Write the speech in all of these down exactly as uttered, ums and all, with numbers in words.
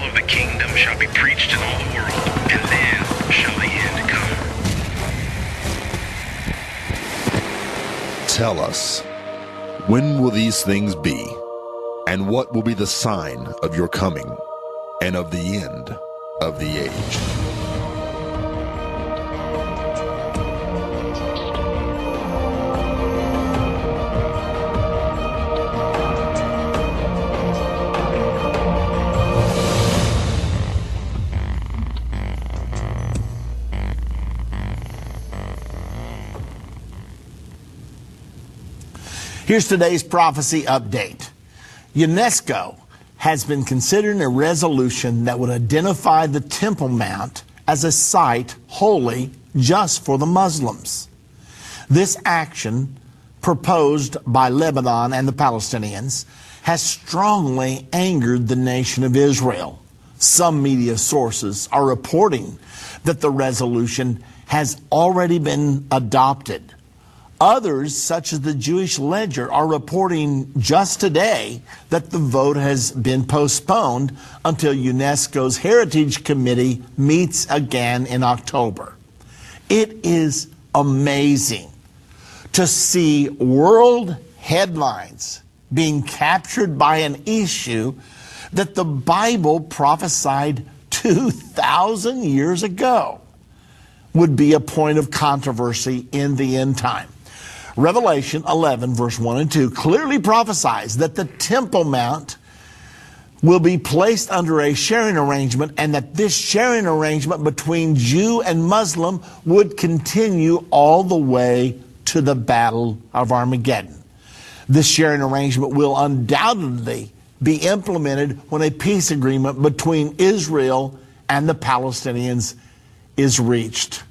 of the kingdom shall be preached in all the world, and then shall the end come. Tell us, when will these things be? And what will be the sign of your coming and of the end of the age? Here's today's prophecy update. UNESCO has been considering a resolution that would identify the Temple Mount as a site holy just for the Muslims. This action, proposed by Lebanon and the Palestinians, has strongly angered the nation of Israel. Some media sources are reporting that the resolution has already been adopted. Others, such as the Jewish Ledger, are reporting just today that the vote has been postponed until UNESCO's Heritage Committee meets again in October. It is amazing to see world headlines being captured by an issue that the Bible prophesied two thousand years ago would be a point of controversy in the end time. Revelation eleven, verse one and two clearly prophesies that the Temple Mount will be placed under a sharing arrangement, and that this sharing arrangement between Jew and Muslim would continue all the way to the Battle of Armageddon. This sharing arrangement will undoubtedly be implemented when a peace agreement between Israel and the Palestinians is reached.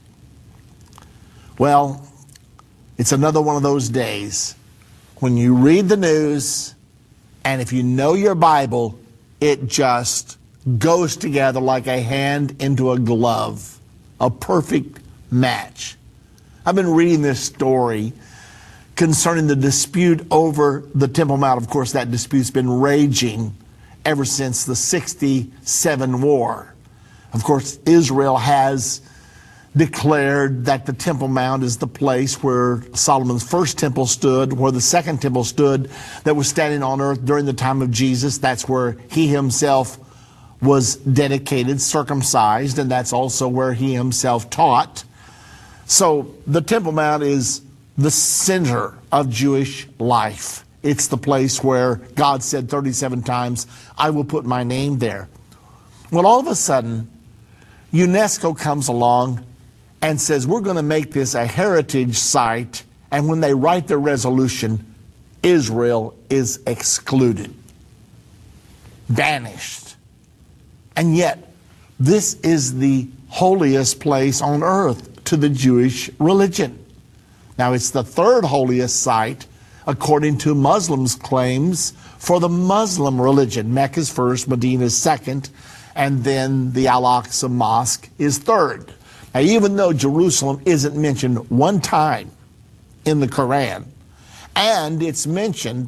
Well, it's another one of those days when you read the news, and if you know your Bible, it just goes together like a hand into a glove, a perfect match. I've been reading this story concerning the dispute over the Temple Mount. Of course, that dispute's been raging ever since the sixty-seven war. Of course, Israel has declared that the Temple Mount is the place where Solomon's first temple stood, where the second temple stood that was standing on earth during the time of Jesus. That's where he himself was dedicated, circumcised, and that's also where he himself taught. So the Temple Mount is the center of Jewish life. It's the place where God said thirty-seven times, I will put my name there. Well, all of a sudden, UNESCO comes along and says, we're going to make this a heritage site, and when they write their resolution, Israel is excluded, banished. And yet, this is the holiest place on earth to the Jewish religion. Now, it's the third holiest site, according to Muslims' claims, for the Muslim religion. Mecca's first, Medina's second, and then the Al-Aqsa Mosque is third. Now, even though Jerusalem isn't mentioned one time in the Quran, and it's mentioned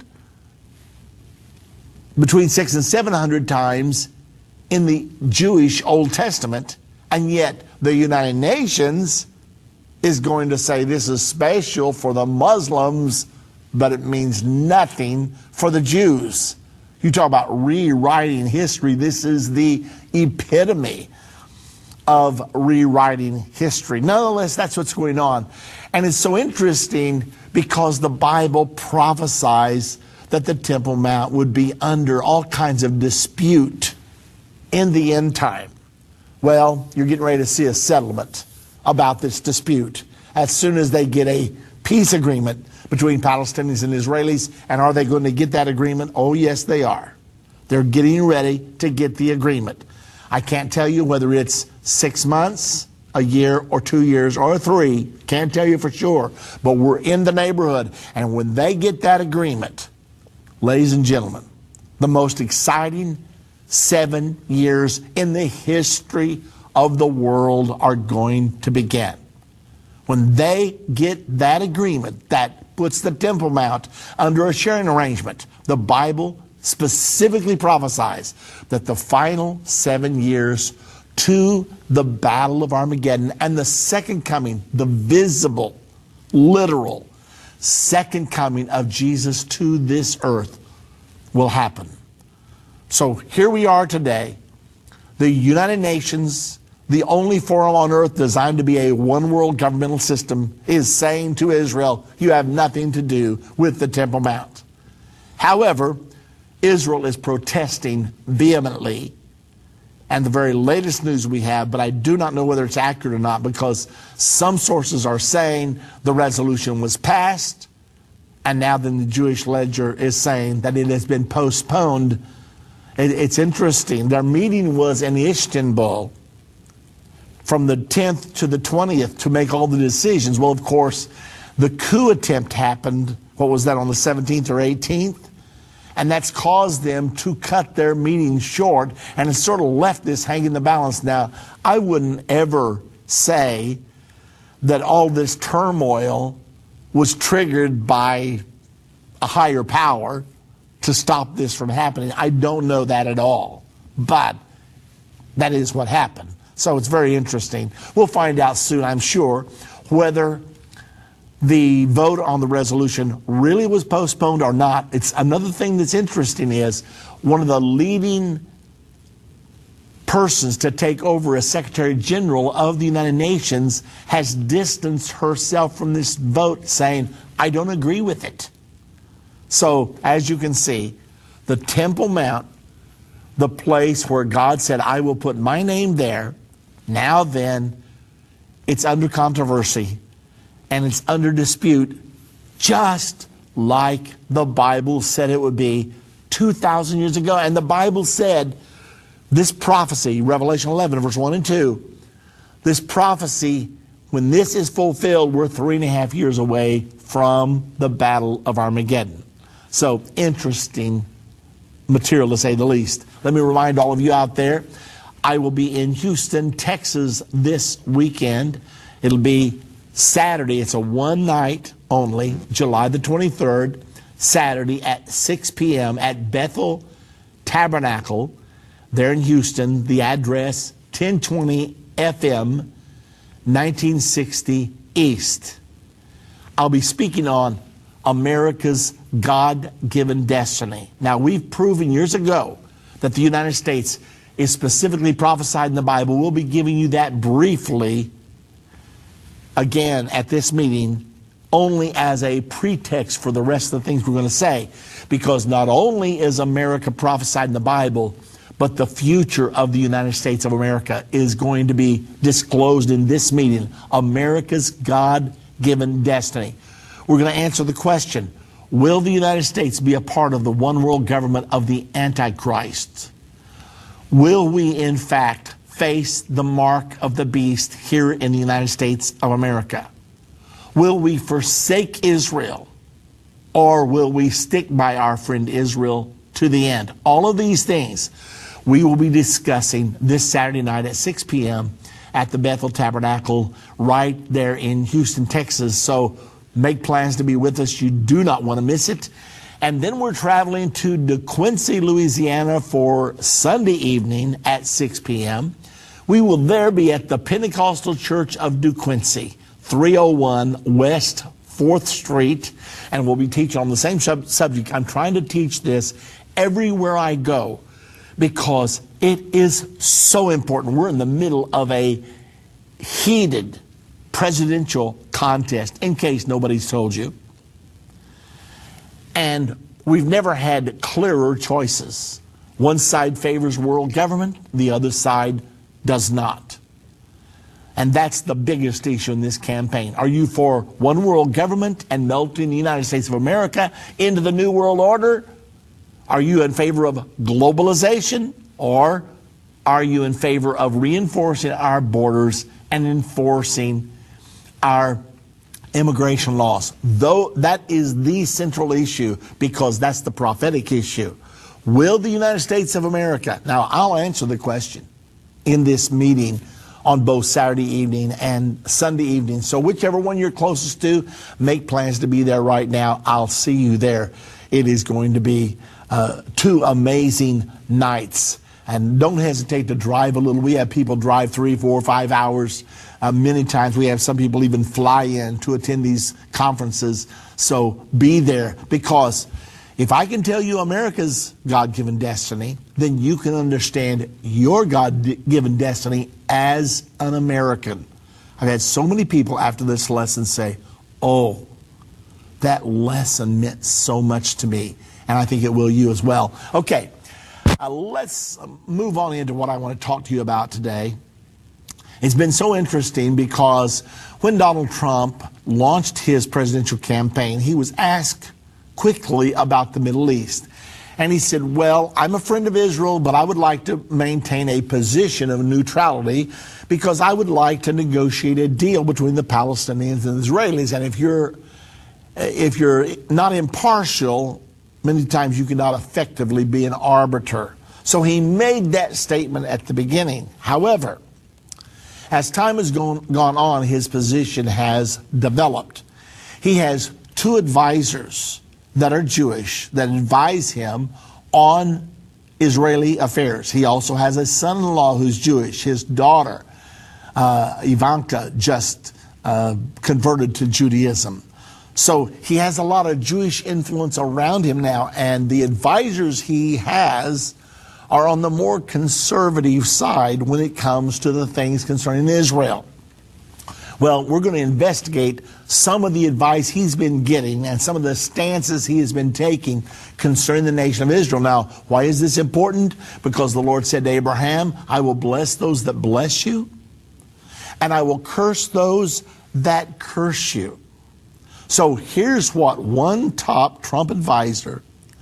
between six and seven hundred times in the Jewish Old Testament, and yet the United Nations is going to say this is special for the Muslims, but it means nothing for the Jews. You talk about rewriting history. This is the epitome of rewriting history. Nonetheless, that's what's going on. And it's so interesting because the Bible prophesies that the Temple Mount would be under all kinds of dispute in the end time. Well, you're getting ready to see a settlement about this dispute as soon as they get a peace agreement between Palestinians and Israelis. And are they going to get that agreement? Oh, yes, they are. They're getting ready to get the agreement. I can't tell you whether it's six months, a year, or two years, or three. Can't tell you for sure. But we're in the neighborhood. And when they get that agreement, ladies and gentlemen, the most exciting seven years in the history of the world are going to begin. When they get that agreement that puts the Temple Mount under a sharing arrangement, the Bible specifically prophesies that the final seven years to the battle of Armageddon and the second coming, the visible, literal second coming of Jesus to this earth will happen. So here we are today. The United Nations, the only forum on earth designed to be a one world governmental system, is saying to Israel, you have nothing to do with the Temple Mount. However, Israel is protesting vehemently, and the very latest news we have, but I do not know whether it's accurate or not, because some sources are saying the resolution was passed, and now then the Jewish Ledger is saying that it has been postponed. It, it's interesting. Their meeting was in Istanbul from the tenth to the twentieth to make all the decisions. Well, of course, the coup attempt happened, what was that, on the seventeenth or eighteenth? And that's caused them to cut their meeting short, and it's sort of left this hanging in the balance. Now, I wouldn't ever say that all this turmoil was triggered by a higher power to stop this from happening. I don't know that at all, but that is what happened. So it's very interesting. We'll find out soon, I'm sure, whether the vote on the resolution really was postponed or not. It's another thing that's interesting is one of the leading persons to take over as Secretary General of the United Nations has distanced herself from this vote, saying, I don't agree with it. So, as you can see, the Temple Mount, the place where God said, I will put my name there, now then, it's under controversy. And it's under dispute, just like the Bible said it would be two thousand years ago. And the Bible said this prophecy, Revelation eleven, verse one and two, this prophecy, when this is fulfilled, we're three and a half years away from the Battle of Armageddon. So, interesting material, to say the least. Let me remind all of you out there, I will be in Houston, Texas this weekend. It'll be Saturday. It's a one night only, July the twenty-third, Saturday at six p m at Bethel Tabernacle there in Houston. The address ten twenty F M nineteen sixty East. I'll be speaking on America's God-given destiny. Now, we've proven years ago that the United States is specifically prophesied in the Bible. We'll be giving you that briefly again at this meeting, only as a pretext for the rest of the things we're going to say. Because not only is America prophesied in the Bible, but the future of the United States of America is going to be disclosed in this meeting. America's God-given destiny. We're going to answer the question, will the United States be a part of the one world government of the Antichrist? Will we, in fact, face the mark of the beast here in the United States of America? Will we forsake Israel, or will we stick by our friend Israel to the end? All of these things we will be discussing this Saturday night at six p m at the Bethel Tabernacle right there in Houston, Texas. So make plans to be with us. You do not want to miss it. And then we're traveling to DeQuincy, Louisiana for Sunday evening at six p m We will there be at the Pentecostal Church of DeQuincy, three oh one West fourth Street, and we'll be teaching on the same sub subject. I'm trying to teach this everywhere I go because it is so important. We're in the middle of a heated presidential contest, in case nobody's told you. And we've never had clearer choices. One side favors world government, the other side does not. And that's the biggest issue in this campaign. Are you for one world government and melting the United States of America into the New World Order? Are you in favor of globalization? Or are you in favor of reinforcing our borders and enforcing our immigration laws? Though that is the central issue, because that's the prophetic issue. Will the United States of America, now I'll answer the question in this meeting on both Saturday evening and Sunday evening. So whichever one you're closest to, make plans to be there right now. I'll see you there. It is going to be uh, two amazing nights. And don't hesitate to drive a little. We have people drive three, four, five hours. Uh, many times we have some people even fly in to attend these conferences. So be there, because if I can tell you America's God-given destiny, then you can understand your God-given destiny as an American. I've had so many people after this lesson say, oh, that lesson meant so much to me. And I think it will you as well. Okay. Uh, let's move on into what I want to talk to you about today. It's been so interesting because when Donald Trump launched his presidential campaign, he was asked quickly about the Middle East. And he said, well, I'm a friend of Israel, but I would like to maintain a position of neutrality because I would like to negotiate a deal between the Palestinians and the Israelis. And if you're, if you're not impartial, many times you cannot effectively be an arbiter. So he made that statement at the beginning. However, as time has gone, gone on, his position has developed. He has two advisors that are Jewish that advise him on Israeli affairs. He also has a son-in-law who's Jewish. His daughter, uh, Ivanka, just uh, converted to Judaism. So he has a lot of Jewish influence around him now, and the advisors he has are on the more conservative side when it comes to the things concerning Israel. Well, we're going to investigate some of the advice he's been getting and some of the stances he has been taking concerning the nation of Israel. Now, why is this important? Because the Lord said to Abraham, I will bless those that bless you, and I will curse those that curse you. So here's what one top Trump advisor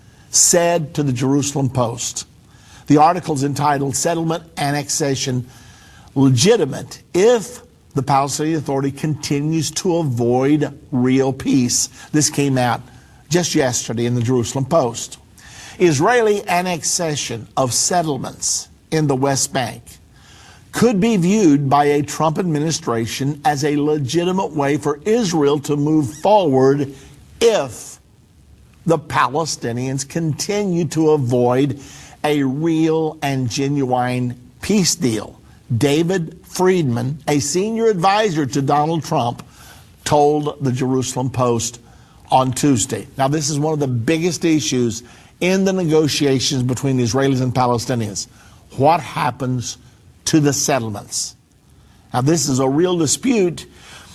said to the Jerusalem Post. The article is entitled Settlement Annexation Legitimate If the Palestinian Authority Continues to Avoid Real Peace. This came out just yesterday in the Jerusalem Post. Israeli annexation of settlements in the West Bank could be viewed by a Trump administration as a legitimate way for Israel to move forward if the Palestinians continue to avoid a real and genuine peace deal. David Friedman, a senior advisor to Donald Trump, told the Jerusalem Post on Tuesday. Now, this is one of the biggest issues in the negotiations between the Israelis and Palestinians. What happens to the settlements? Now, this is a real dispute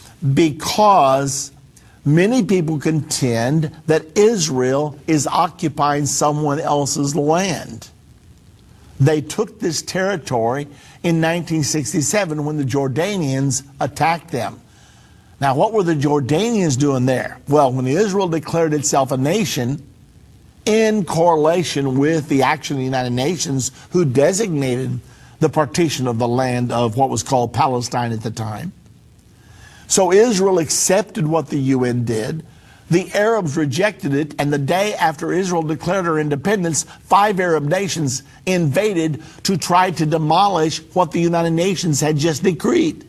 because many people contend that Israel is occupying someone else's land. They took this territory in nineteen sixty-seven when the Jordanians attacked them. Now, what were the Jordanians doing there? Well, when Israel declared itself a nation, in correlation with the action of the United Nations, who designated the partition of the land of what was called Palestine at the time. So Israel accepted what the U N did. The Arabs rejected it, and the day after Israel declared her independence, five Arab nations invaded to try to demolish what the United Nations had just decreed.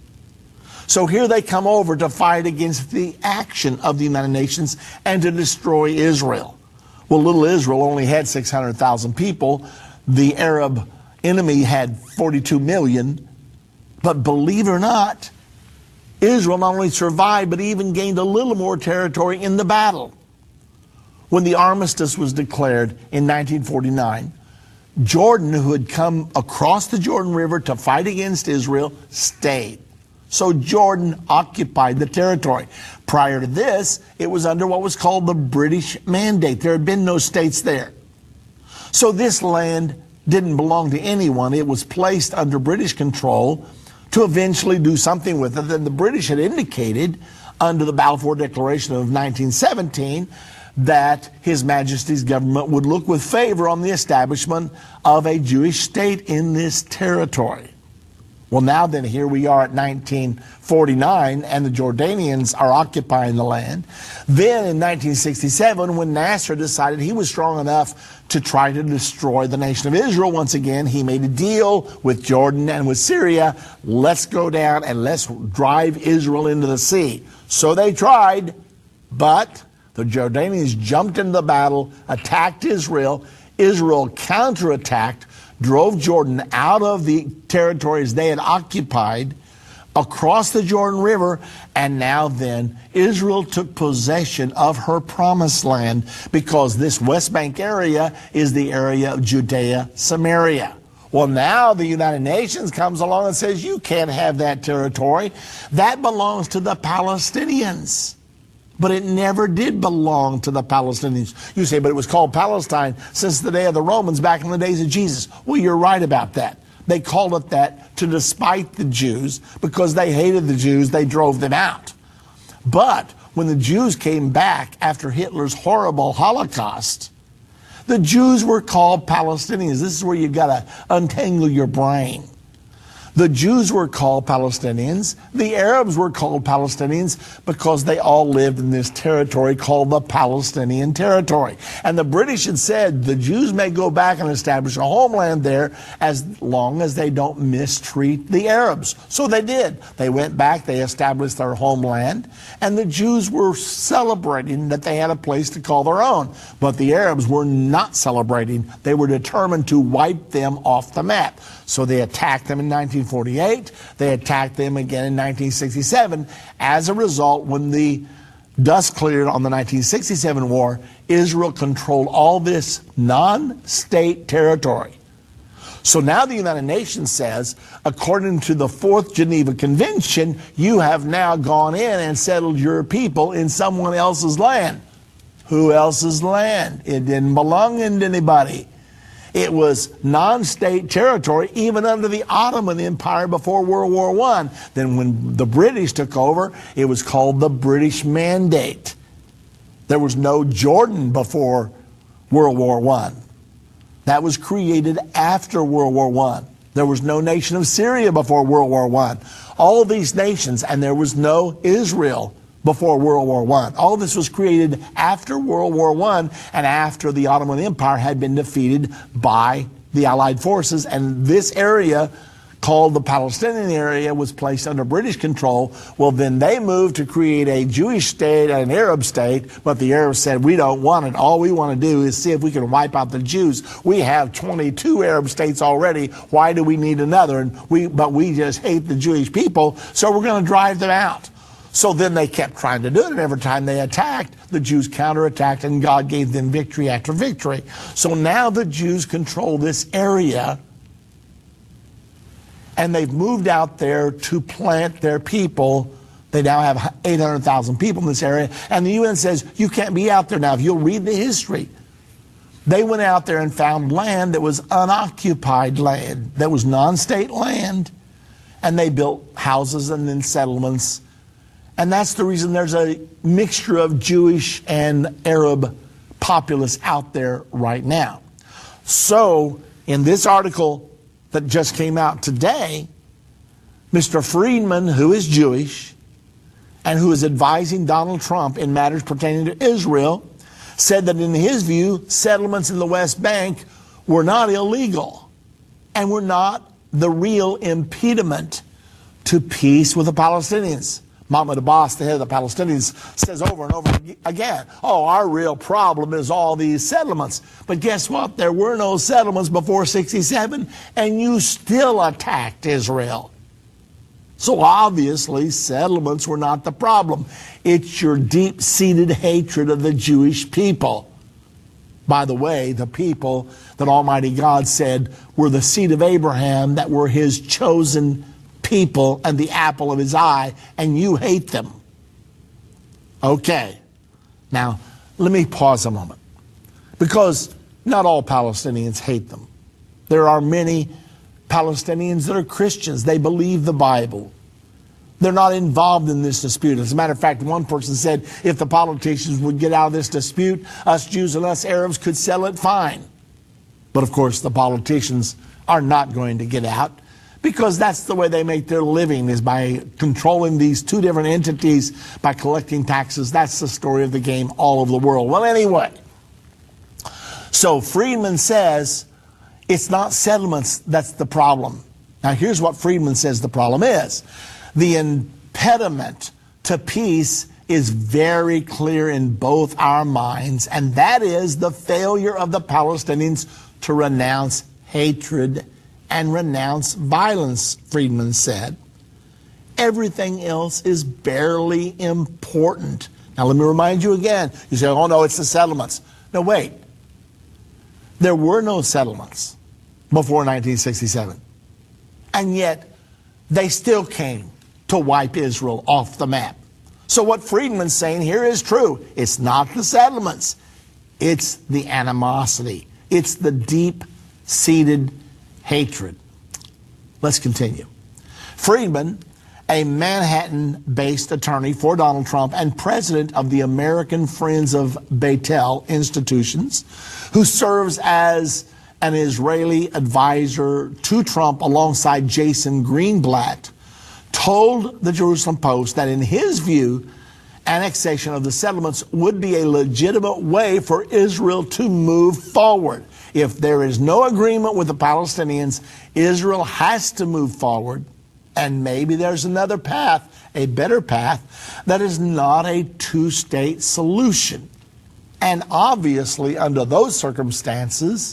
So here they come over to fight against the action of the United Nations and to destroy Israel. Well, little Israel only had six hundred thousand people. The Arab enemy had forty-two million. But believe it or not, Israel not only survived, but even gained a little more territory in the battle. When the armistice was declared in nineteen forty-nine, Jordan, who had come across the Jordan River to fight against Israel, stayed. So Jordan occupied the territory. Prior to this, it was under what was called the British Mandate. There had been no states there. So this land didn't belong to anyone. It was placed under British control to eventually do something with it. And the British had indicated under the Balfour Declaration of nineteen seventeen that His Majesty's government would look with favor on the establishment of a Jewish state in this territory. Well, now then, here we are at nineteen forty-nine, and the Jordanians are occupying the land. Then in nineteen sixty-seven, when Nasser decided he was strong enough to try to destroy the nation of Israel once again, he made a deal with Jordan and with Syria. Let's go down and let's drive Israel into the sea. So they tried, but The Jordanians jumped into the battle, attacked Israel. Israel counterattacked, drove Jordan out of the territories they had occupied, across the Jordan River, and now then Israel took possession of her promised land, because this West Bank area is the area of Judea, Samaria. Well, now the United Nations comes along and says, you can't have that territory. That belongs to the Palestinians. But it never did belong to the Palestinians. You say, but it was called Palestine since the day of the Romans, back in the days of Jesus. Well, you're right about that. They called it that to despite the Jews, because they hated the Jews, they drove them out. But when the Jews came back after Hitler's horrible Holocaust, the Jews were called Palestinians. This is where you've got to untangle your brain. The Jews were called Palestinians. The Arabs were called Palestinians because they all lived in this territory called the Palestinian territory. And the British had said the Jews may go back and establish a homeland there as long as they don't mistreat the Arabs. So they did. They went back, they established their homeland, and the Jews were celebrating that they had a place to call their own. But the Arabs were not celebrating. They were determined to wipe them off the map. So they attacked them in nineteen forty-eight. They attacked them again in nineteen sixty-seven. As a result, when the dust cleared on the nineteen sixty-seven war, Israel controlled all this non-state territory. So now the United Nations says, according to the Fourth Geneva Convention, you have now gone in and settled your people in someone else's land. Who else's land? It didn't belong to anybody. It was non-state territory, even under the Ottoman Empire before World War One. Then when the British took over, it was called the British Mandate. There was no Jordan before World War One. That was created after World War One. There was no nation of Syria before World War One. All of these nations, and there was no Israel before World War One. All of this was created after World War One and after the Ottoman Empire had been defeated by the Allied forces, and this area called the Palestinian area was placed under British control. Well, then they moved to create a Jewish state and an Arab state, but the Arabs said, we don't want it. All we want to do is see if we can wipe out the Jews. We have twenty-two Arab states already. Why do we need another? And we, but we just hate the Jewish people, so we're going to drive them out. So then they kept trying to do it, and every time they attacked, the Jews counterattacked, and God gave them victory after victory. So now the Jews control this area, and they've moved out there to plant their people. They now have eight hundred thousand people in this area, and the U N says, you can't be out there now. If you'll read the history, they went out there and found land that was unoccupied land, that was non-state land, and they built houses and then settlements. And that's the reason there's a mixture of Jewish and Arab populace out there right now. So in this article that just came out today, Mister Friedman, who is Jewish and who is advising Donald Trump in matters pertaining to Israel, said that in his view, settlements in the West Bank were not illegal and were not the real impediment to peace with the Palestinians. Mahmoud Abbas, the head of the Palestinians, says over and over again, oh, our real problem is all these settlements. But guess what? There were no settlements before sixty-seven, and you still attacked Israel. So obviously, settlements were not the problem. It's your deep-seated hatred of the Jewish people. By the way, the people that Almighty God said were the seed of Abraham, that were his chosen people and the apple of his eye, and you hate them. Okay. Now, let me pause a moment, because not all Palestinians hate them. There are many Palestinians that are Christians. They believe the Bible. They're not involved in this dispute. As a matter of fact, one person said, if the politicians would get out of this dispute, us Jews and us Arabs could sell it fine. But of course, the politicians are not going to get out, because that's the way they make their living, is by controlling these two different entities, by collecting taxes. That's the story of the game all over the world. Well, anyway, so Friedman says it's not settlements that's the problem. Now, here's what Friedman says the problem is. The impediment to peace is very clear in both our minds, and that is the failure of the Palestinians to renounce hatred and renounce violence, Friedman said. Everything else is barely important. Now, let me remind you again. You say, oh, no, it's the settlements. No, wait. There were no settlements before nineteen sixty-seven. And yet, they still came to wipe Israel off the map. So what Friedman's saying here is true. It's not the settlements. It's the animosity. It's the deep-seated hatred. Let's continue. Friedman, a Manhattan-based attorney for Donald Trump and president of the American Friends of Beitel Institutions, who serves as an Israeli advisor to Trump alongside Jason Greenblatt, told the Jerusalem Post that in his view, annexation of the settlements would be a legitimate way for Israel to move forward. If there is no agreement with the Palestinians, Israel has to move forward. And maybe there's another path, a better path, that is not a two-state solution. And obviously, under those circumstances,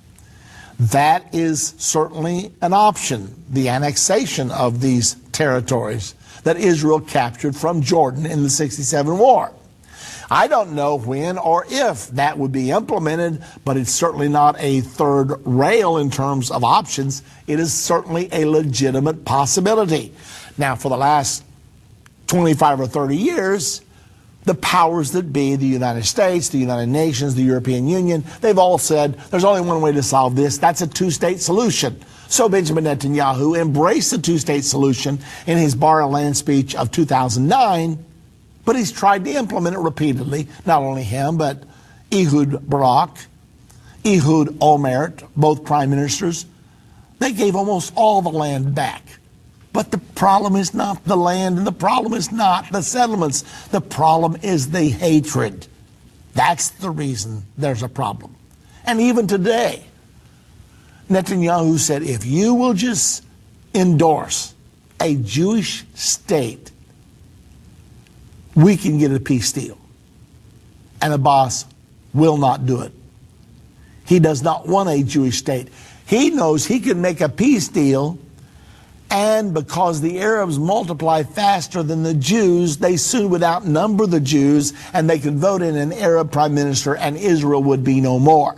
that is certainly an option, the annexation of these territories that Israel captured from Jordan in the sixty-seven war. I don't know when or if that would be implemented, but it's certainly not a third rail in terms of options. It is certainly a legitimate possibility. Now, for the last twenty-five or thirty years, the powers that be, the United States, the United Nations, the European Union, they've all said there's only one way to solve this. That's a two-state solution. So Benjamin Netanyahu embraced the two-state solution in his Bar Ilan speech of two thousand nine, but he's tried to implement it repeatedly. Not only him, but Ehud Barak, Ehud Olmert, both prime ministers. They gave almost all the land back. But the problem is not the land, and the problem is not the settlements. The problem is the hatred. That's the reason there's a problem. And even today, Netanyahu said, if you will just endorse a Jewish state, we can get a peace deal. And Abbas will not do it. He does not want a Jewish state. He knows he can make a peace deal, and because the Arabs multiply faster than the Jews, they soon would outnumber the Jews, and they could vote in an Arab prime minister, and Israel would be no more.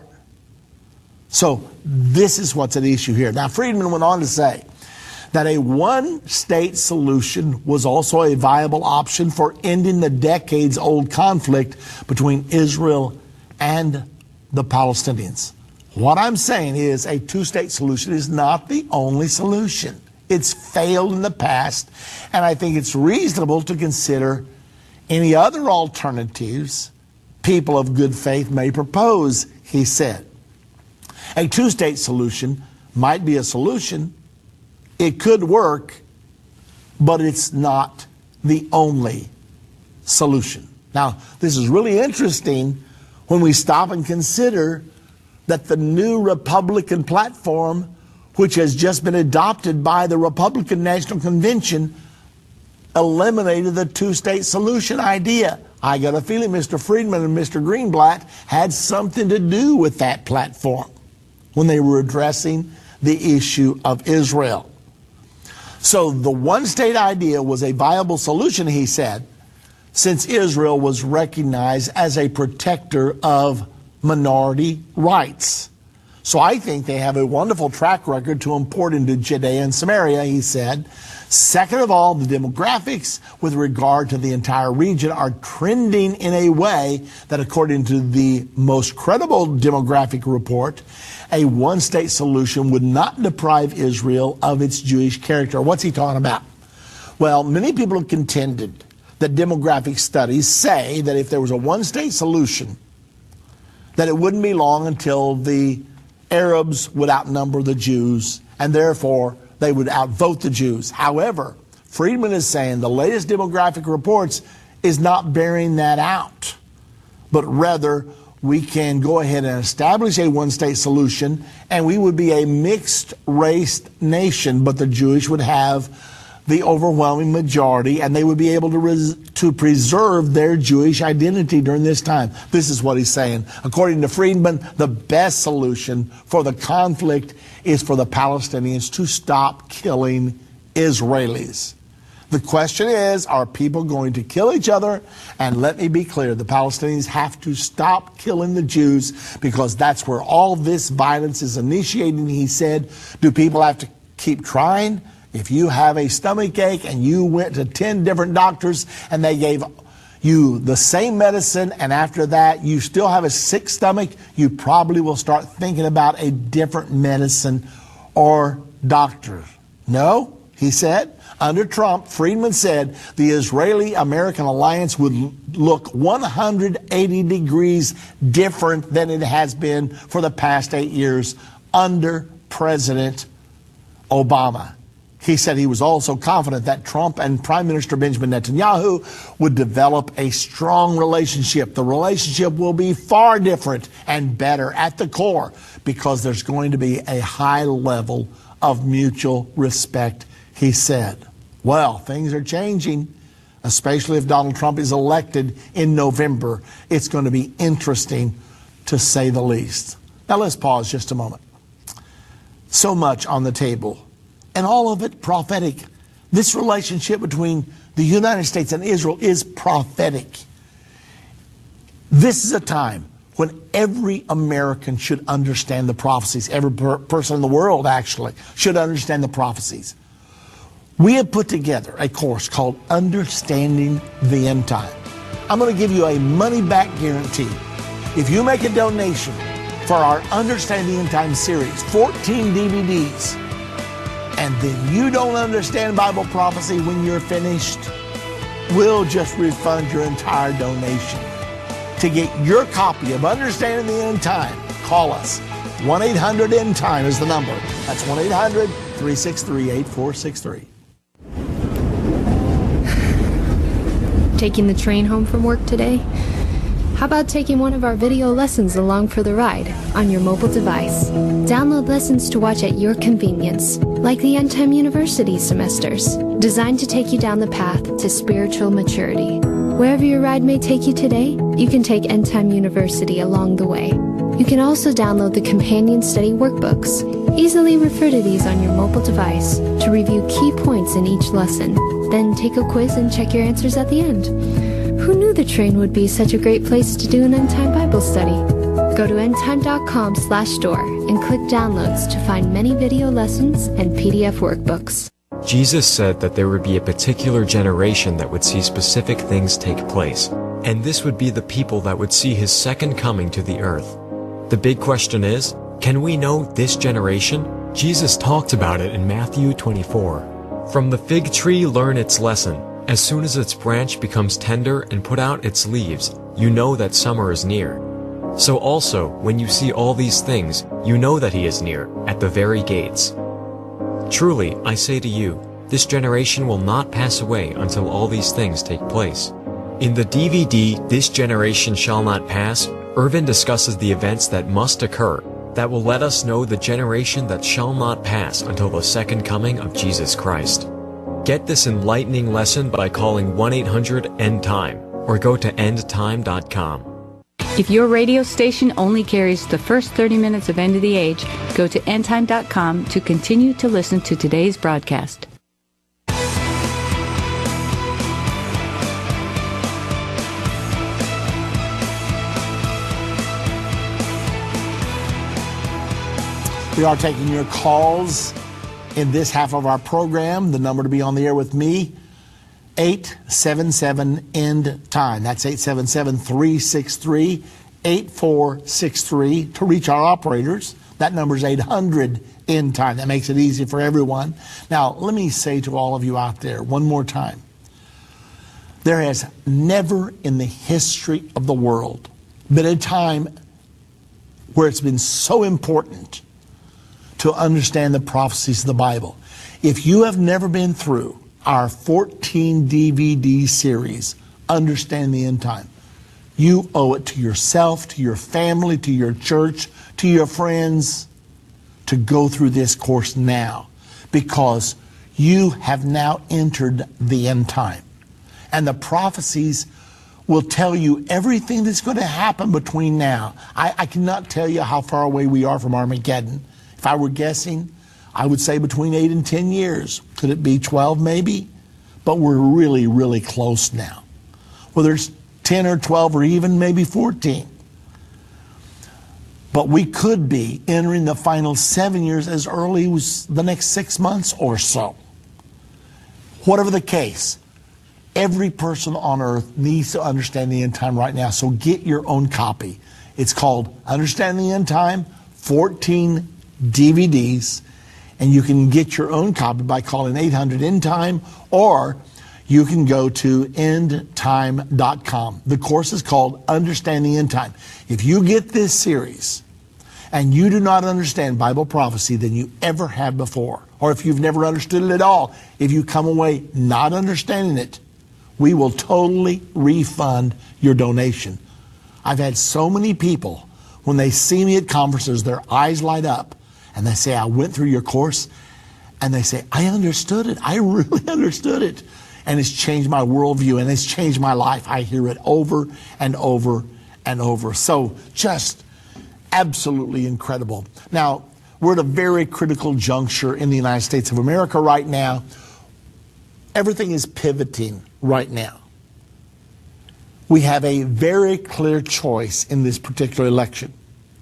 So this is what's at issue here. Now, Friedman went on to say that a one-state solution was also a viable option for ending the decades-old conflict between Israel and the Palestinians. What I'm saying is a two-state solution is not the only solution. It's failed in the past, and I think it's reasonable to consider any other alternatives people of good faith may propose, he said. A two-state solution might be a solution. It could work, but it's not the only solution. Now, this is really interesting when we stop and consider that the new Republican platform, which has just been adopted by the Republican National Convention, eliminated the two-state solution idea. I got a feeling Mister Friedman and Mister Greenblatt had something to do with that platform when they were addressing the issue of Israel. So the one-state idea was a viable solution, he said, since Israel was recognized as a protector of minority rights. So I think they have a wonderful track record to import into Judea and Samaria, he said. Second of all, the demographics with regard to the entire region are trending in a way that, according to the most credible demographic report, a one-state solution would not deprive Israel of its Jewish character. What's he talking about? Well, many people have contended that demographic studies say that if there was a one-state solution, that it wouldn't be long until the Arabs would outnumber the Jews, and therefore they would outvote the Jews. However, Friedman is saying the latest demographic reports is not bearing that out, but rather we can go ahead and establish a one-state solution, and we would be a mixed-race nation, but the Jewish would have the overwhelming majority, and they would be able to res- to preserve their Jewish identity during this time. This is what he's saying. According to Friedman, the best solution for the conflict is for the Palestinians to stop killing Israelis. The question is, are people going to kill each other? And let me be clear, the Palestinians have to stop killing the Jews, because that's where all this violence is initiating. He said, do people have to keep trying? If you have a stomach ache and you went to ten different doctors and they gave you the same medicine, and after that you still have a sick stomach, you probably will start thinking about a different medicine or doctor. No, he said. Under Trump, Friedman said the Israeli-American alliance would look one hundred eighty degrees different than it has been for the past eight years under President Obama. He said he was also confident that Trump and Prime Minister Benjamin Netanyahu would develop a strong relationship. The relationship will be far different and better at the core, because there's going to be a high level of mutual respect, he said. Well, things are changing, especially if Donald Trump is elected in November. It's going to be interesting, to say the least. Now let's pause just a moment. So much on the table, and all of it prophetic. This relationship between the United States and Israel is prophetic. This is a time when every American should understand the prophecies. Every per- person in the world, actually, should understand the prophecies. We have put together a course called Understanding the End Time. I'm going to give you a money-back guarantee. If you make a donation for our Understanding the End Time series, fourteen D V Ds, and then you don't understand Bible prophecy when you're finished, we'll just refund your entire donation. To get your copy of Understanding the End Time, call us. one eight hundred end time is the number. That's one eight hundred, three six three, eight four six three. Taking the train home from work today? How about taking one of our video lessons along for the ride on your mobile device? Download lessons to watch at your convenience, like the End Time University semesters, designed to take you down the path to spiritual maturity. Wherever your ride may take you today, you can take End Time University along the way. You can also download the companion study workbooks. Easily refer to these on your mobile device to review key points in each lesson. Then take a quiz and check your answers at the end. Who knew the train would be such a great place to do an End Time Bible study? Go to endtime.com slash store and click downloads to find many video lessons and P D F workbooks. Jesus said that there would be a particular generation that would see specific things take place, and this would be the people that would see his second coming to the earth. The big question is, can we know this generation? Jesus talked about it in Matthew twenty-four. From the fig tree learn its lesson. As soon as its branch becomes tender and put out its leaves, you know that summer is near. So also, when you see all these things, you know that he is near, at the very gates. Truly, I say to you, this generation will not pass away until all these things take place. In the D V D, This Generation Shall Not Pass, Irvin discusses the events that must occur that will let us know the generation that shall not pass until the second coming of Jesus Christ. Get this enlightening lesson by calling one eight hundred end time or go to end time dot com. If your radio station only carries the first thirty minutes of End of the Age, go to end time dot com to continue to listen to today's broadcast. We are taking your calls in this half of our program. The number to be on the air with me, eight seven seven end time. That's eight seven seven, three six three, eight four six three. To reach our operators, that number is eight hundred end time. That makes it easy for everyone. Now, let me say to all of you out there one more time. There has never in the history of the world been a time where it's been so important to understand the prophecies of the Bible. If you have never been through our fourteen D V D series, Understand the End Time, you owe it to yourself, to your family, to your church, to your friends, to go through this course now, because You have now entered the end time. And the prophecies will tell you everything that's going to happen between now. I, I cannot tell you how far away we are from Armageddon. If I were guessing, I would say between eight and ten years. Could it be twelve maybe? But we're really, really close now. Whether it's ten or twelve or even maybe fourteen. But we could be entering the final seven years as early as the next six months or so. Whatever the case, every person on earth needs to understand the end time right now. So get your own copy. It's called Understanding the End Time, fourteen D V Ds. And you can get your own copy by calling eight hundred end time, or you can go to end time dot com. The course is called Understanding the End Time. If you get this series and you do not understand Bible prophecy than you ever have before, or if you've never understood it at all, if you come away not understanding it, we will totally refund your donation. I've had so many people, when they see me at conferences, their eyes light up, and they say, I went through your course, and they say, I understood it. I really understood it. And it's changed my worldview, and it's changed my life. I hear it over and over and over. So just absolutely incredible. Now, we're at a very critical juncture in the United States of America right now. Everything is pivoting right now. We have a very clear choice in this particular election.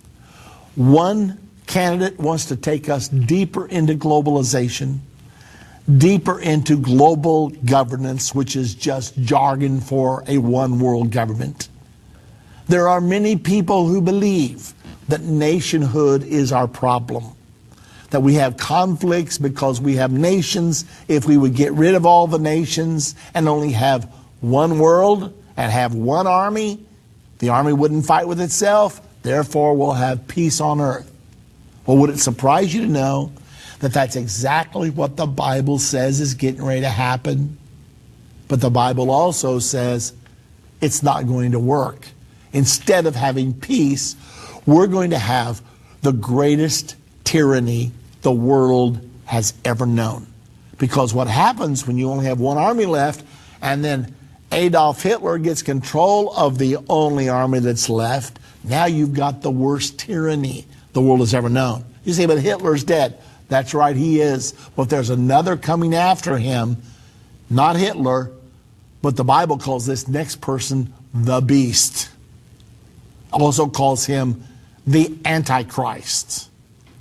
One candidate wants to take us deeper into globalization, deeper into global governance, which is just jargon for a one world government. There are many people who believe that nationhood is our problem, that we have conflicts because we have nations. If we would get rid of all the nations and only have one world and have one army, the army wouldn't fight with itself, therefore we'll have peace on earth. Well, would it surprise you to know that that's exactly what the Bible says is getting ready to happen? But the Bible also says it's not going to work. Instead of having peace, we're going to have the greatest tyranny the world has ever known. Because what happens when you only have one army left, and then Adolf Hitler gets control of the only army that's left, now you've got the worst tyranny the world has ever known. You say, but Hitler's dead. That's right, he is. But there's another coming after him, not Hitler, but the Bible calls this next person the beast. Also calls him the Antichrist.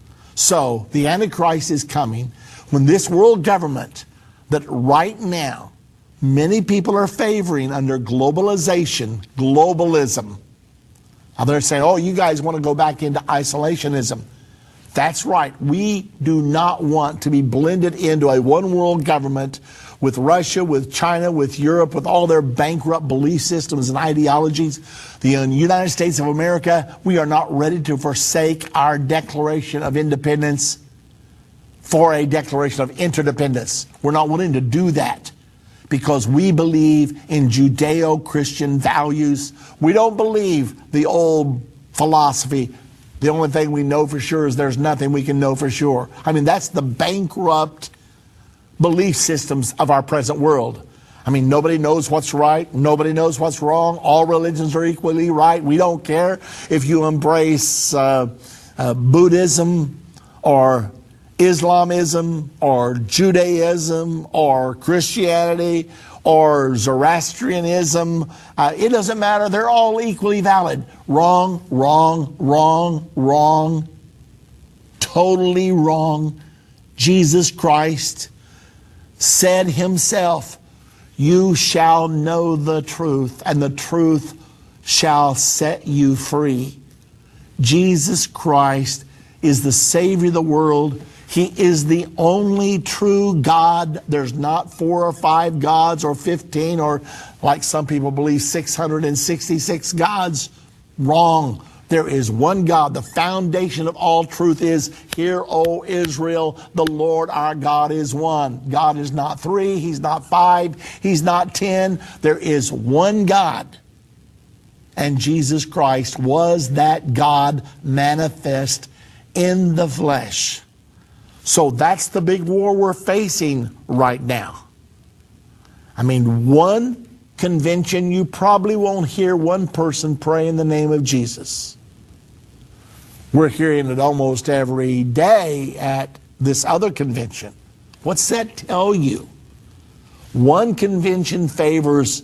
So the Antichrist is coming when this world government that right now many people are favoring under globalization, globalism. Now they're saying, oh, you guys want to go back into isolationism. That's right. We do not want to be blended into a one world government with Russia, with China, with Europe, with all their bankrupt belief systems and ideologies. The United States of America, we are not ready to forsake our Declaration of Independence for a declaration of interdependence. We're not willing to do that because we believe in Judeo-Christian values. We don't believe the old philosophy. The only thing we know for sure is there's nothing we can know for sure. I mean, that's the bankrupt belief systems of our present world. I mean, nobody knows what's right. Nobody knows what's wrong. All religions are equally right. We don't care if you embrace uh, uh, Buddhism or Islamism or Judaism or Christianity or Zoroastrianism. Uh, it doesn't matter. They're all equally valid. Wrong, wrong, wrong, wrong. Totally wrong. Jesus Christ said himself, you shall know the truth, and the truth shall set you free. Jesus Christ is the Savior of the world. He is the only true God. There's not four or five gods or fifteen or, like some people believe, six hundred sixty-six gods. Wrong. There is one God. The foundation of all truth is, hear, O Israel, the Lord our God is one. God is not three. He's not five. He's not ten. There is one God. And Jesus Christ was that God manifest in the flesh. So that's the big war we're facing right now. I mean, one convention, you probably won't hear one person pray in the name of Jesus. We're hearing it almost every day at this other convention. What's that tell you? One convention favors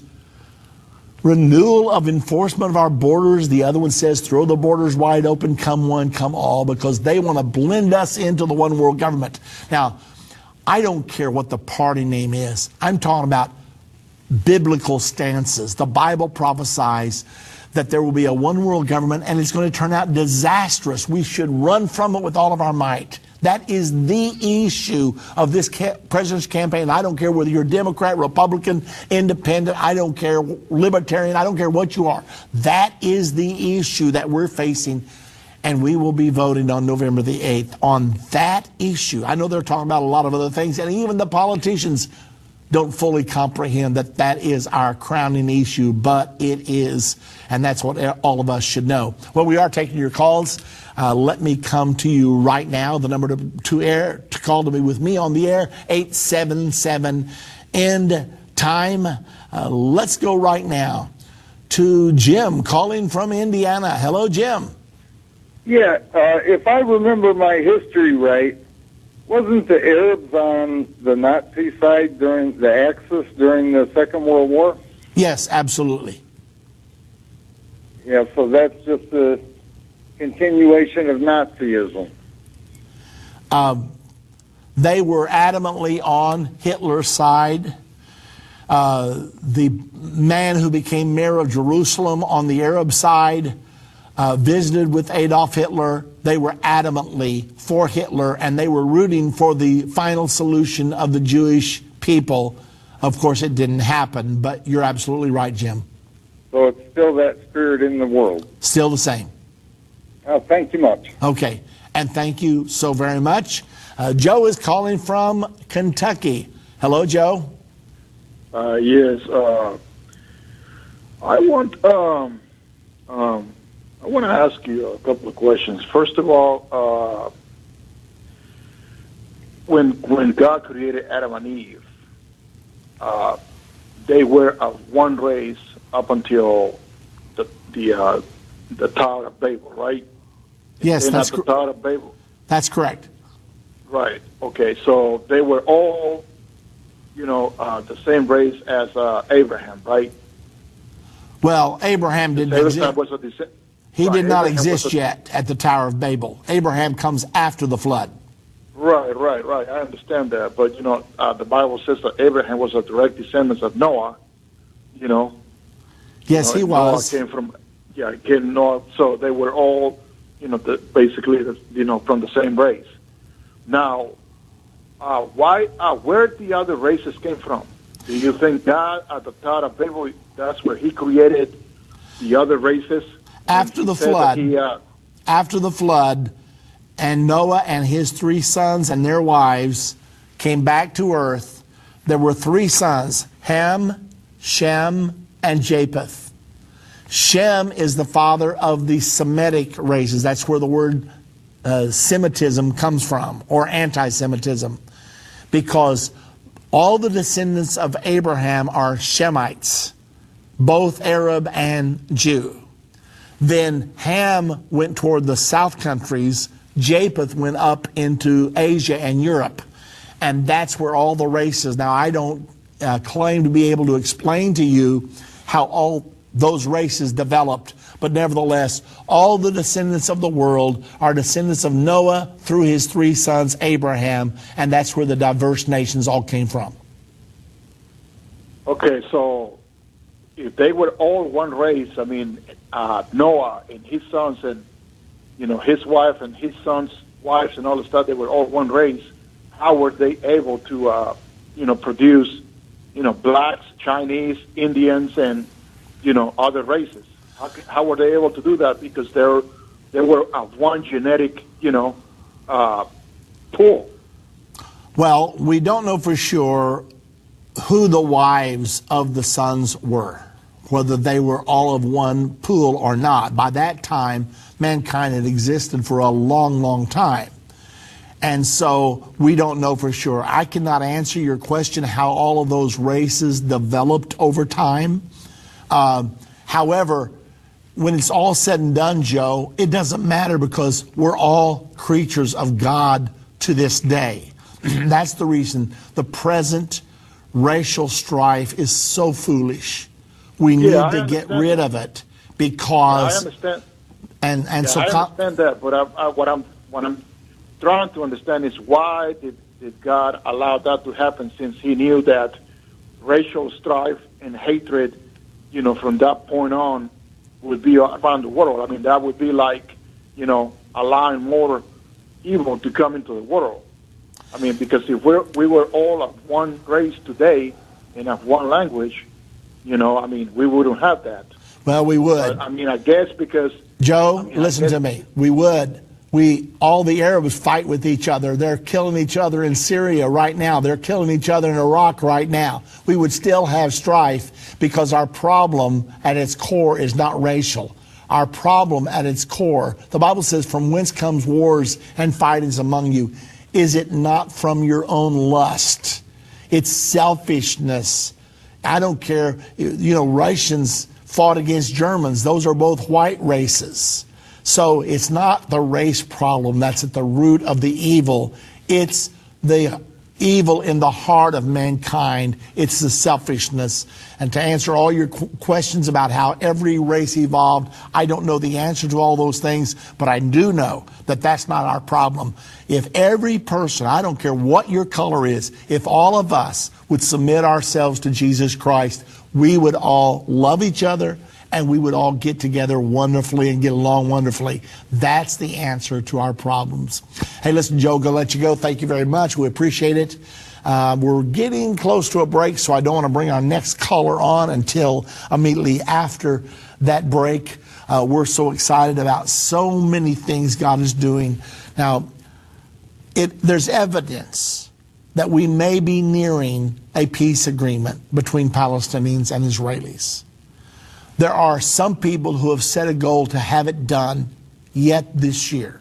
renewal of enforcement of our borders. The other one says throw the borders wide open, come one, come all, because they want to blend us into the one world government. Now, I don't care what the party name is. I'm talking about biblical stances. The Bible prophesies that there will be a one world government and it's going to turn out disastrous. We should run from it with all of our might. That is the issue of this ca- president's campaign. I don't care whether you're Democrat, Republican, Independent, I don't care, Libertarian, I don't care what you are. That is the issue that we're facing, and we will be voting on November the eighth on that issue. I know they're talking about a lot of other things, and even the politicians don't fully comprehend that that is our crowning issue, but it is, and that's what all of us should know. Well, we are taking your calls. Uh, let me come to you right now. The number to, to air to call to me with me on the air, eight seven seven end time. Uh, let's go right now to Jim calling from Indiana. Hello, Jim. Yeah, uh, if I remember my history right, wasn't the Arabs on the Nazi side during the Axis during the Second World War? Yes, absolutely. Yeah, so that's just a continuation of Nazism. Um, they were adamantly on Hitler's side. Uh, the man who became mayor of Jerusalem on the Arab side uh, visited with Adolf Hitler. They were adamantly for Hitler, and they were rooting for the final solution of the Jewish people. Of course, it didn't happen, but you're absolutely right, Jim. So it's still that spirit in the world. Still the same. Oh, thank you much. Okay, and thank you so very much. Uh, Joe is calling from Kentucky. Hello, Joe. Uh, yes, uh, I want um, um, I want to ask you a couple of questions. First of all, uh, when when God created Adam and Eve, uh, they were of one race up until the the uh, the Tower of Babel, right? Yes, They're that's not the cor- Tower of Babel. That's correct. Right. Okay. So they were all, you know, uh, the same race as uh, Abraham, right? Well, Abraham didn't Abraham exist. was a descend- He right, did not Abraham was exist a- yet at the Tower of Babel. Abraham comes after the flood. Right, right, right. I understand that, but you know, uh, the Bible says that Abraham was a direct descendant of Noah. You know. Yes, you know, he Noah was. came from, yeah, came Noah. So they were all, you know, the, basically, the, you know, from the same race. Now, uh, why? Uh, where the other races came from? Do you think God at the Tower of Babel, that's where He created the other races? After And the he said that flood. He, uh, After the flood, and Noah and his three sons and their wives came back to earth, there were three sons, Ham, Shem, and Japheth. Shem is the father of the Semitic races. That's where the word uh, Semitism comes from, or anti-Semitism, because all the descendants of Abraham are Shemites, both Arab and Jew. Then Ham went toward the south countries. Japheth went up into Asia and Europe. And that's where all the races. Now, I don't uh, claim to be able to explain to you how all those races developed, but nevertheless, all the descendants of the world are descendants of Noah through his three sons, Abraham, and that's where the diverse nations all came from. Okay, so if they were all one race, I mean, uh, Noah and his sons and, you know, his wife and his sons' wives and all the stuff, they were all one race, how were they able to, uh, you know, produce, you know, blacks, Chinese, Indians, and, you know, other races? How, how were they able to do that? Because they're, they were of one genetic, you know, uh, pool. Well, we don't know for sure who the wives of the sons were, whether they were all of one pool or not. By that time, mankind had existed for a long, long time. And so we don't know for sure. I cannot answer your question how all of those races developed over time. Uh, however, when it's all said and done, Joe, it doesn't matter because we're all creatures of God to this day. That's the reason the present racial strife is so foolish. We need yeah, to get rid that. of it because. Yeah, I understand. And and yeah, so I understand that, but I, I, what I'm what I'm trying to understand is why did, did God allow that to happen? Since He knew that racial strife and hatred, you know, from that point on, would be around the world. I mean, that would be like, you know, allowing more evil to come into the world. I mean, because if we're, we were all of one race today and of one language, you know, I mean, we wouldn't have that. Well, we would. But, I mean, I guess because... Joe, I mean, listen guess, to me. We would. We all the Arabs fight with each other. They're killing each other in Syria right now. They're killing each other in Iraq right now. We would still have strife because our problem at its core is not racial. Our problem at its core, the Bible says, from whence comes wars and fightings among you? Is it not from your own lust? It's selfishness. I don't care. You know, Russians fought against Germans. Those are both white races. So it's not the race problem that's at the root of the evil. It's the evil in the heart of mankind. It's the selfishness. And to answer all your qu- questions about how every race evolved, I don't know the answer to all those things, but I do know that that's not our problem. If every person, I don't care what your color is, if all of us would submit ourselves to Jesus Christ, we would all love each other and we would all get together wonderfully and get along wonderfully. That's the answer to our problems. Hey, listen, Joe, gonna let you go. Thank you very much. We appreciate it. Uh, we're getting close to a break, so I don't want to bring our next caller on until immediately after that break. Uh, we're so excited about so many things God is doing. Now, it, there's evidence that we may be nearing a peace agreement between Palestinians and Israelis. There are some people who have set a goal to have it done yet this year.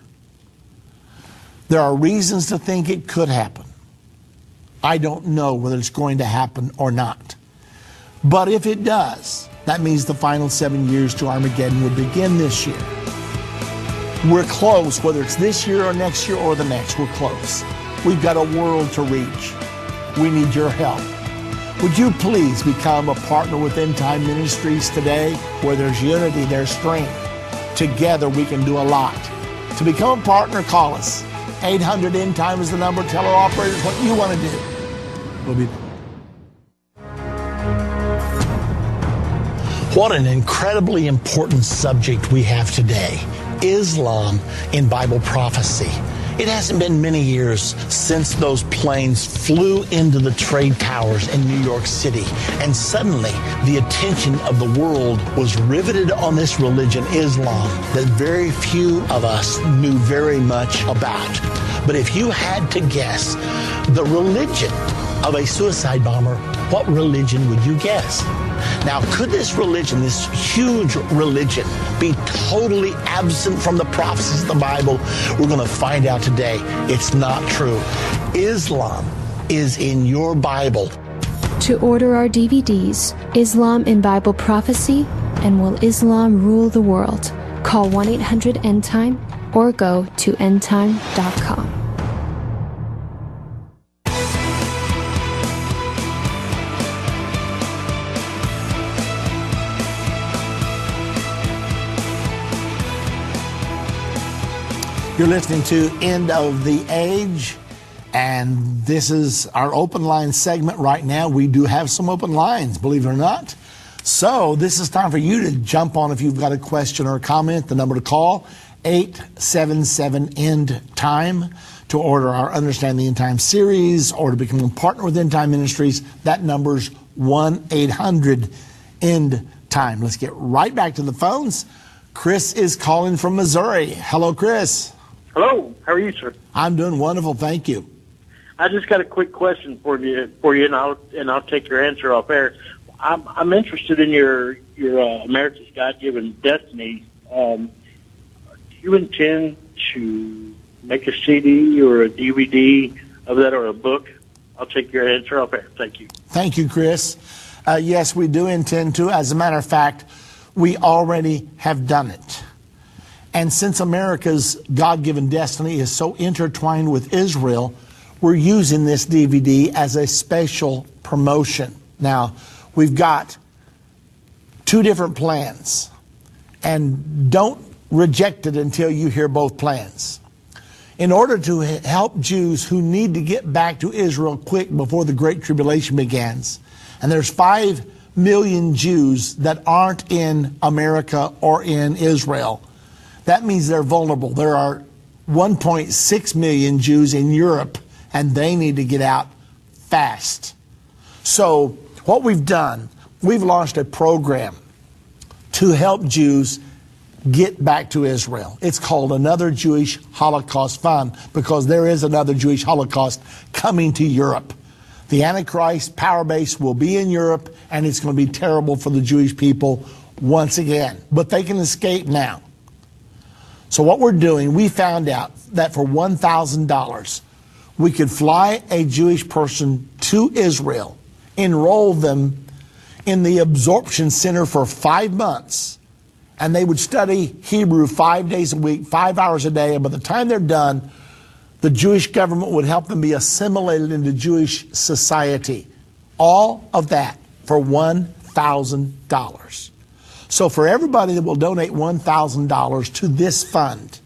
There are reasons to think it could happen. I don't know whether it's going to happen or not. But if it does, that means the final seven years to Armageddon would begin this year. We're close, whether it's this year or next year or the next, we're close. We've got a world to reach. We need your help. Would you please become a partner with End Time Ministries today? Where there's unity, there's strength. Together we can do a lot. To become a partner, call us. eight hundred End Time is the number. Tell our operators what you want to do. We'll be back. What an incredibly important subject we have today. Islam in Bible prophecy. It hasn't been many years since those planes flew into the trade towers in New York City, and suddenly the attention of the world was riveted on this religion, Islam, that very few of us knew very much about. But if you had to guess the religion of a suicide bomber, what religion would you guess? Now, could this religion, this huge religion, be totally absent from the prophecies of the Bible? We're going to find out today. It's not true. Islam is in your Bible. To order our D V Ds, Islam in Bible Prophecy and Will Islam Rule the World, call one eight hundred end time or go to end time dot com. You're listening to End of the Age, and this is our open line segment right now. We do have some open lines, believe it or not. So this is time for you to jump on if you've got a question or a comment. The number to call, eight seven seven end time, to order our Understand the End Time series or to become a partner with End Time Ministries. That number's one eight hundred end time. Let's get right back to the phones. Chris is calling from Missouri. Hello, Chris. Hello, how are you, sir? I'm doing wonderful, thank you. I just got a quick question for you, for you, and I'll and I'll take your answer off air. I'm I'm interested in your your uh, America's God-Given Destiny. Um, do you intend to make a C D or a D V D of that or a book, I'll take your answer off air. Thank you. Thank you, Chris. Uh, yes, we do intend to. As a matter of fact, we already have done it. And since America's God-given destiny is so intertwined with Israel, we're using this D V D as a special promotion. Now, we've got two different plans, and don't reject it until you hear both plans. In order to help Jews who need to get back to Israel quick before the Great Tribulation begins, and there's five million Jews that aren't in America or in Israel, that means they're vulnerable. There are one point six million Jews in Europe, and they need to get out fast. So what we've done, we've launched a program to help Jews get back to Israel. It's called Another Jewish Holocaust Fund, because there is another Jewish Holocaust coming to Europe. The Antichrist power base will be in Europe, and it's going to be terrible for the Jewish people once again. But they can escape now. So what we're doing, we found out that for one thousand dollars, we could fly a Jewish person to Israel, enroll them in the absorption center for five months, and they would study Hebrew five days a week, five hours a day, and by the time they're done, the Jewish government would help them be assimilated into Jewish society. All of that for one thousand dollars. So for everybody that will donate one thousand dollars to this fund,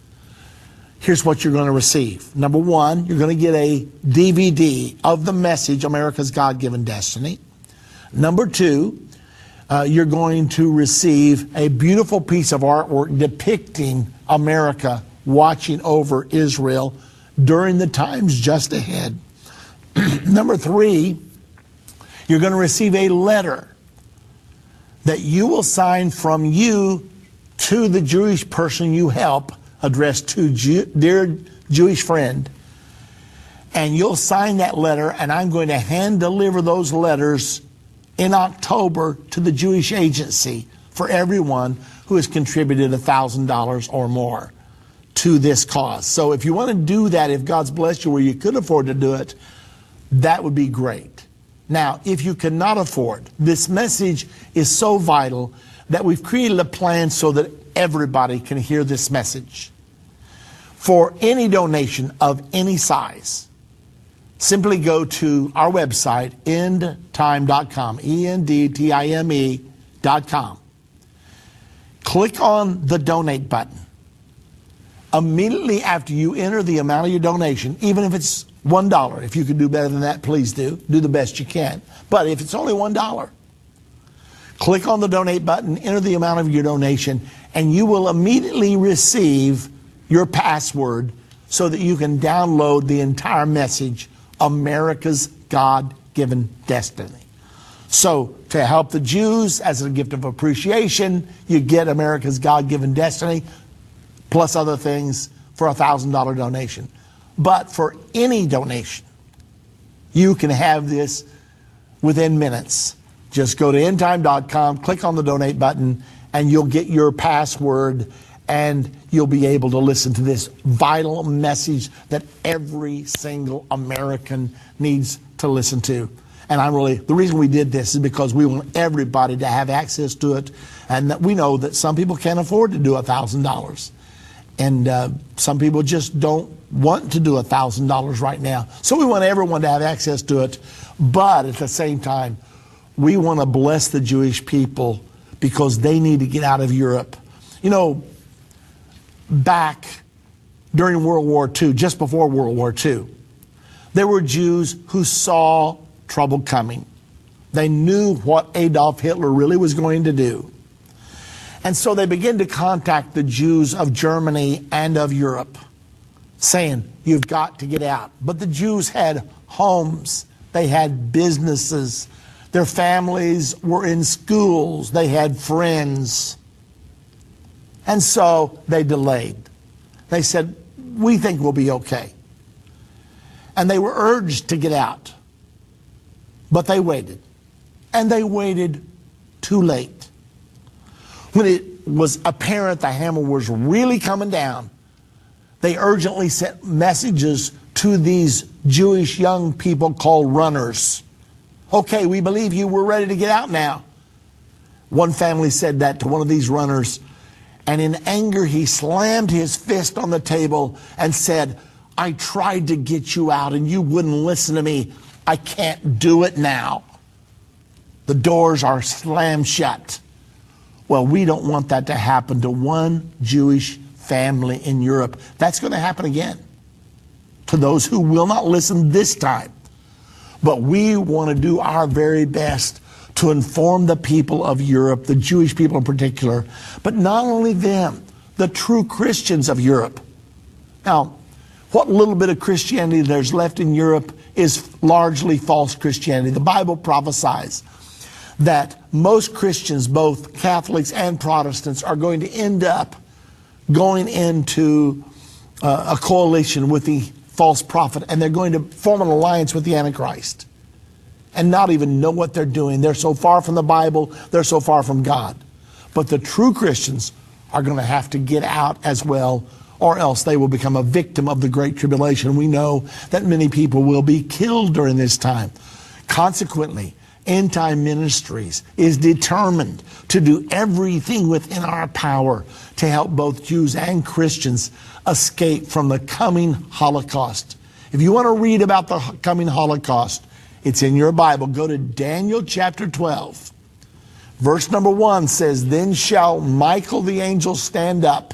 here's what you're going to receive. Number one, you're going to get a D V D of the message, America's God-Given Destiny. Number two, uh, you're going to receive a beautiful piece of artwork depicting America watching over Israel during the times just ahead. Number three, you're going to receive a letter that you will sign from you to the Jewish person you help, addressed to Jew, dear Jewish friend. And you'll sign that letter, and I'm going to hand deliver those letters in October to the Jewish Agency for everyone who has contributed one thousand dollars or more to this cause. So if you want to do that, if God's blessed you where you could afford to do it, that would be great. Now, if you cannot afford, this message is so vital that we've created a plan so that everybody can hear this message. For any donation of any size, simply go to our website, end time dot com, E N D T I M E dot com. Click on the donate button. Immediately after you enter the amount of your donation, even if it's one dollar, if you could do better than that, please do. Do the best you can. But if it's only one dollar, click on the donate button, enter the amount of your donation, and you will immediately receive your password so that you can download the entire message, America's God-Given Destiny. So to help the Jews, as a gift of appreciation, you get America's God-Given Destiny, plus other things, for a one thousand dollar donation. But for any donation, you can have this within minutes. Just go to end time dot com, click on the donate button, and you'll get your password, and you'll be able to listen to this vital message that every single American needs to listen to. And I'm really, the reason we did this is because we want everybody to have access to it, and that we know that some people can't afford to do one thousand dollars. And uh, some people just don't want to do one thousand dollars right now. So we want everyone to have access to it. But at the same time, we want to bless the Jewish people because they need to get out of Europe. You know, back during World War Two, just before World War Two, there were Jews who saw trouble coming. They knew what Adolf Hitler really was going to do. And so they began to contact the Jews of Germany and of Europe, saying, you've got to get out. But the Jews had homes, they had businesses, their families were in schools, they had friends. And so they delayed. They said, we think we'll be okay. And they were urged to get out. But they waited. And they waited too late. When it was apparent the hammer was really coming down, they urgently sent messages to these Jewish young people called runners. Okay, we believe you. We're ready to get out now. One family said that to one of these runners, and in anger he slammed his fist on the table and said, I tried to get you out and you wouldn't listen to me. I can't do it now. The doors are slammed shut. Well, we don't want that to happen to one Jewish family in Europe. That's going to happen again to those who will not listen this time. But we want to do our very best to inform the people of Europe, the Jewish people in particular, but not only them, the true Christians of Europe. Now, what little bit of Christianity there's left in Europe is largely false Christianity. The Bible prophesies that most Christians, both Catholics and Protestants, are going to end up going into uh, a coalition with the false prophet, and they're going to form an alliance with the Antichrist and not even know what they're doing. They're so far from the Bible, they're so far from God. But the true Christians are going to have to get out as well, or else they will become a victim of the Great Tribulation. We know that many people will be killed during this time. Consequently, End Time Ministries is determined to do everything within our power to help both Jews and Christians escape from the coming Holocaust. If you want to read about the coming Holocaust, it's in your Bible. Go to Daniel chapter twelve. Verse number one says, Then shall Michael the angel stand up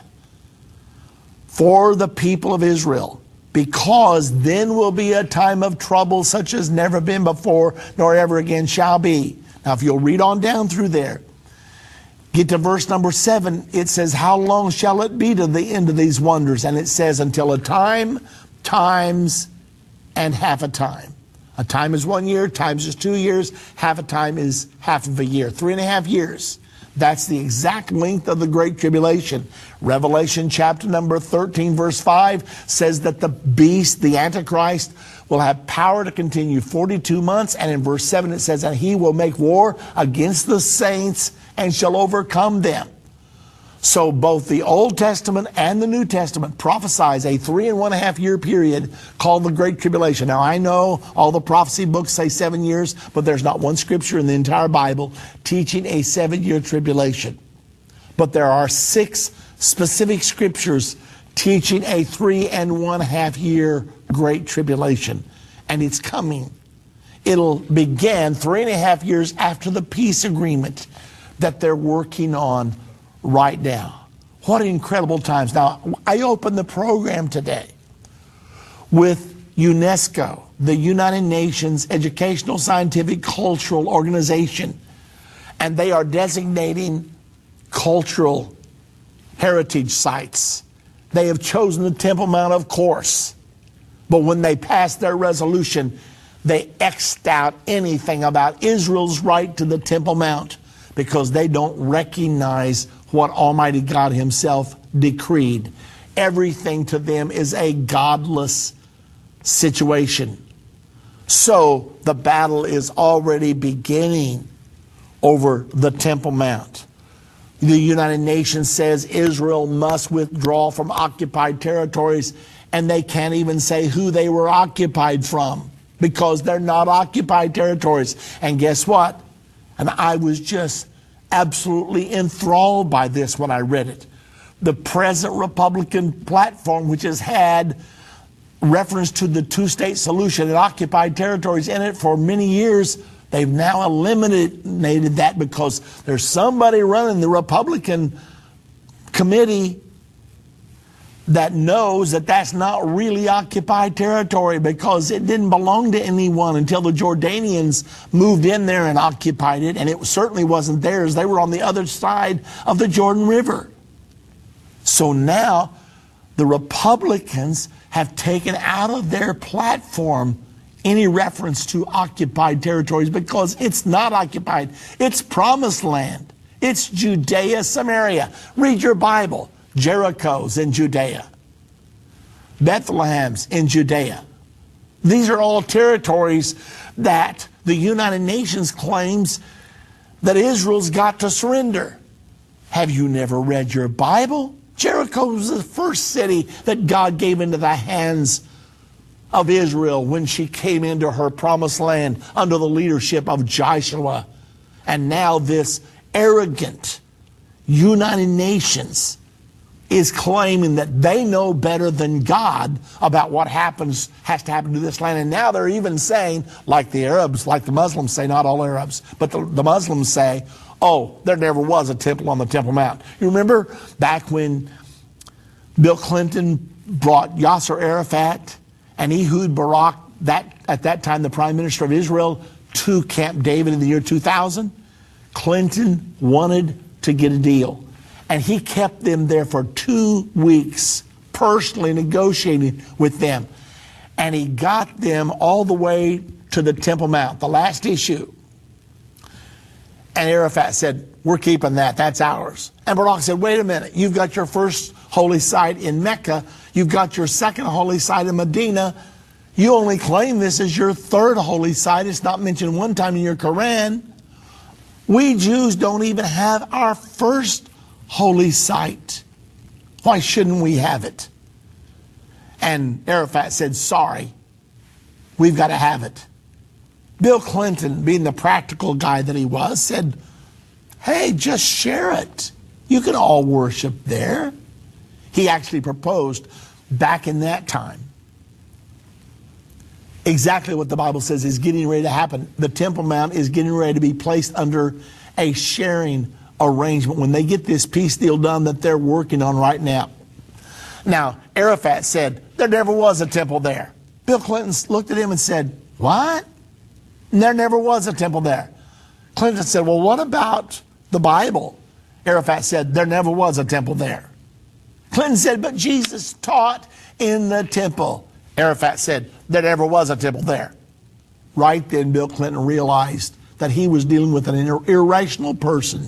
for the people of Israel, because then will be a time of trouble such as never been before, nor ever again shall be. Now, if you'll read on down through there, get to verse number seven, it says, How long shall it be to the end of these wonders? And it says, Until a time, times, and half a time. A time is one year, times is two years, half a time is half of a year. Three and a half years. That's the exact length of the Great Tribulation. Revelation chapter number thirteen, verse five says that the beast, the Antichrist, will have power to continue forty-two months. And in verse seven it says that he will make war against the saints and shall overcome them. So both the Old Testament and the New Testament prophesies a three and one and a half year period called the Great Tribulation. Now, I know all the prophecy books say seven years, but there's not one scripture in the entire Bible teaching a seven-year tribulation. But there are six specific scriptures teaching a three and one half year Great Tribulation. And it's coming. It'll begin three and a half years after the peace agreement that they're working on right now. What incredible times. Now, I opened the program today with UNESCO, the United Nations Educational, Scientific, Cultural Organization, and they are designating cultural heritage sites. They have chosen the Temple Mount, of course, but when they passed their resolution, they X'd out anything about Israel's right to the Temple Mount because they don't recognize what Almighty God Himself decreed. Everything to them is a godless situation. So the battle is already beginning over the Temple Mount. The United Nations says Israel must withdraw from occupied territories, and they can't even say who they were occupied from because they're not occupied territories. And guess what? And I was just absolutely enthralled by this when I read it. The present Republican platform, which has had reference to the two-state solution and occupied territories in it for many years, they've now eliminated that because there's somebody running the Republican committee that knows that that's not really occupied territory because it didn't belong to anyone until the Jordanians moved in there and occupied it, and it certainly wasn't theirs. They were on the other side of the Jordan River. So now the Republicans have taken out of their platform any reference to occupied territories because it's not occupied. It's promised land. It's Judea, Samaria. Read your Bible. Jericho's in Judea. Bethlehem's in Judea. These are all territories that the United Nations claims that Israel's got to surrender. Have you never read your Bible? Jericho was the first city that God gave into the hands of Israel when she came into her promised land under the leadership of Joshua. And now this arrogant United Nations is claiming that they know better than God about what happens, has to happen to this land. And now they're even saying, like the Arabs, like the Muslims say, not all Arabs, but the, the Muslims say, oh, there never was a temple on the Temple Mount. You remember back when Bill Clinton brought Yasser Arafat and Ehud Barak, that, at that time the Prime Minister of Israel, to Camp David in the year two thousand? Clinton wanted to get a deal. And he kept them there for two weeks, personally negotiating with them. And he got them all the way to the Temple Mount, the last issue. And Arafat said, we're keeping that, that's ours. And Barak said, wait a minute, you've got your first holy site in Mecca, you've got your second holy site in Medina, you only claim this as your third holy site, it's not mentioned one time in your Quran. We Jews don't even have our first holy site. Why shouldn't we have it? And Arafat said, sorry, we've got to have it. Bill Clinton, being the practical guy that he was, said, hey, just share it. You can all worship there. He actually proposed back in that time exactly what the Bible says is getting ready to happen. The Temple Mount is getting ready to be placed under a sharing arrangement when they get this peace deal done that they're working on right now. Now, Arafat said, there never was a temple there. Bill Clinton looked at him and said, what? And there never was a temple there. Clinton said, well, what about the Bible? Arafat said, there never was a temple there. Clinton said, but Jesus taught in the temple. Arafat said, there never was a temple there. Right then, Bill Clinton realized that he was dealing with an ir- irrational person.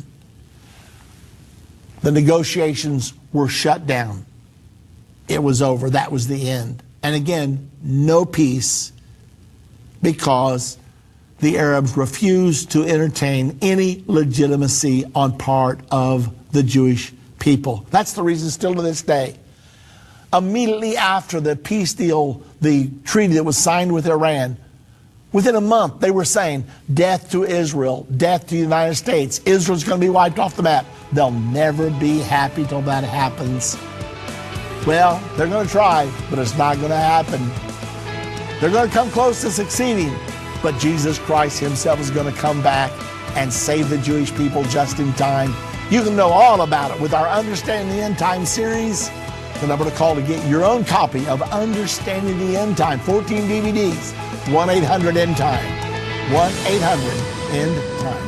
The negotiations were shut down. It was over. That was the end. And again, no peace because the Arabs refused to entertain any legitimacy on part of the Jewish people. That's the reason still to this day. Immediately after the peace deal, the treaty that was signed with Iran, within a month they were saying, death to Israel, death to the United States, Israel's going to be wiped off the map. They'll never be happy till that happens. Well, they're going to try, but it's not going to happen. They're going to come close to succeeding, but Jesus Christ himself is going to come back and save the Jewish people just in time. You can know all about it with our Understanding the End Time series. The number to call to get your own copy of Understanding the End Time, fourteen D V Ds, one eight hundred end time, one eight hundred end time.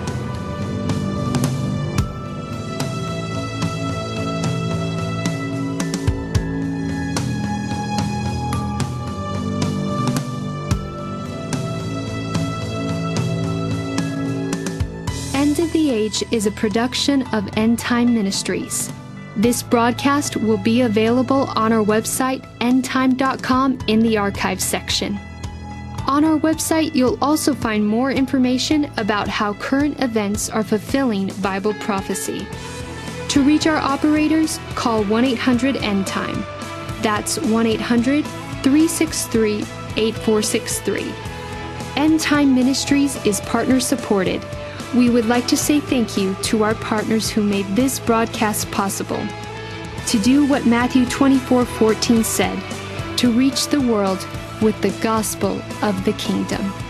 End of the Age is a production of End Time Ministries. This broadcast will be available on our website, end time dot com, in the archives section. On our website, you'll also find more information about how current events are fulfilling Bible prophecy. To reach our operators, call one eight hundred end time. That's one eight hundred, three six three, eight four six three. End Time Ministries is partner supported. We would like to say thank you to our partners who made this broadcast possible. To do what Matthew twenty-four fourteen said, to reach the world with the gospel of the kingdom.